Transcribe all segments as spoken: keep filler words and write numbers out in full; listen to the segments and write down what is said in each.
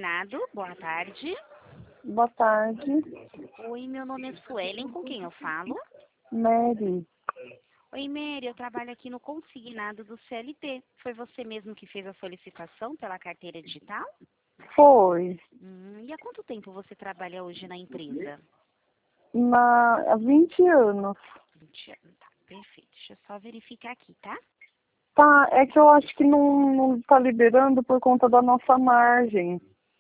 Consignado, boa tarde. Boa tarde, Oi, meu nome é Suelen, com quem eu falo? Mary. Oi, Mary, eu trabalho aqui no Consignado do C L T. Foi você mesmo que fez a solicitação pela carteira digital? Foi Hum, e há quanto tempo você trabalha hoje na empresa? na, há vinte anos. vinte anos, tá, perfeito. Deixa eu só verificar aqui, tá? Tá, é que eu acho que não, não tá liberando por conta da nossa margem.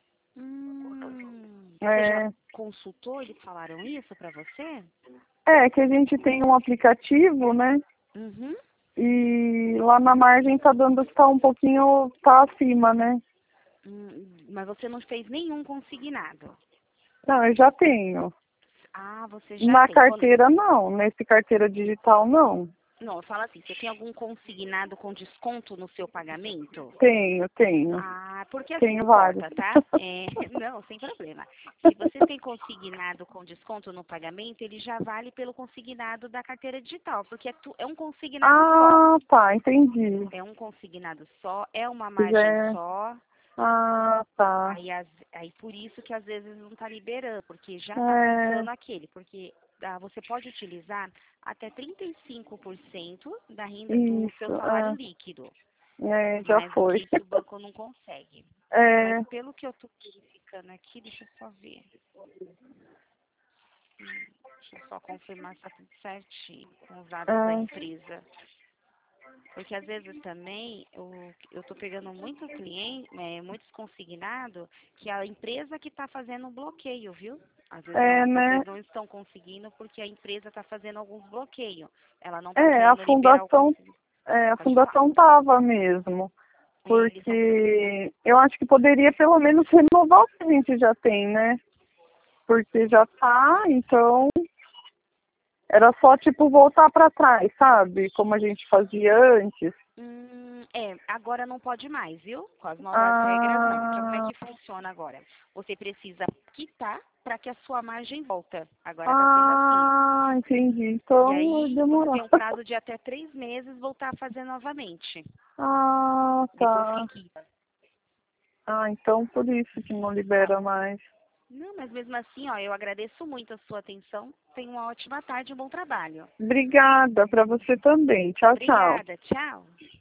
Hum, você já É, consultou? Eles falaram isso pra você? é que a gente tem um aplicativo, né? Uhum. E lá na margem tá dando que tá um pouquinho, tá acima, né? Hum, mas você não fez nenhum consignado? Não, eu já tenho. Ah, você já Na tem. Quando... carteira não, nesse carteira digital não. Não, fala assim, você tem algum consignado com desconto no seu pagamento? Tenho, tenho. Ah, porque assim Tenho vários. importa, tá? É, não, sem problema. Se você tem consignado com desconto no pagamento, ele já vale pelo consignado da carteira digital, porque é, tu, é um consignado só. Ah, tá, entendi. É um consignado só, é uma Já margem é- só. Ah, tá. Aí, as- aí por isso que às vezes não está liberando, porque já está É, passando aquele, porque ah, você pode utilizar até trinta e cinco por cento da renda do seu isso, salário é, líquido. é, já Mais do que foi. isso o banco não consegue. Mas É, pelo que eu tô verificando aqui, deixa eu só ver. Hum, Deixa eu só confirmar se tá tudo certinho com os dados da é, empresa. Porque às vezes também eu, eu tô pegando muito cliente, é, muitos consignados, que a empresa que está fazendo um bloqueio, viu? Às vezes é, não, né? vocês não estão conseguindo porque a empresa está fazendo alguns bloqueios. Ela não está É, a querendo liberar o fundação, consignado. é, a Pode falar. fundação tava mesmo, É, eles estão. porque eu acho que poderia pelo menos renovar o que a gente já tem, né? Porque já tá, então era só tipo voltar para trás, sabe? Como a gente fazia antes. Hum, é, agora não pode mais, viu? Com as novas regras, não. Então, como é Ah, que funciona agora? Você precisa quitar para que a sua margem volta. Agora está sendo assim. ah, entendi. E Então aí, você demorou. tem um prazo de até três meses voltar a fazer novamente, Ah, depois que tá. quita. Ah, então por isso que não Tá. libera mais. Não, mas mesmo assim, ó, eu agradeço muito a sua atenção. Tenha uma ótima tarde e um bom trabalho. Obrigada para você também. Tchau, tchau. Obrigada. Tchau.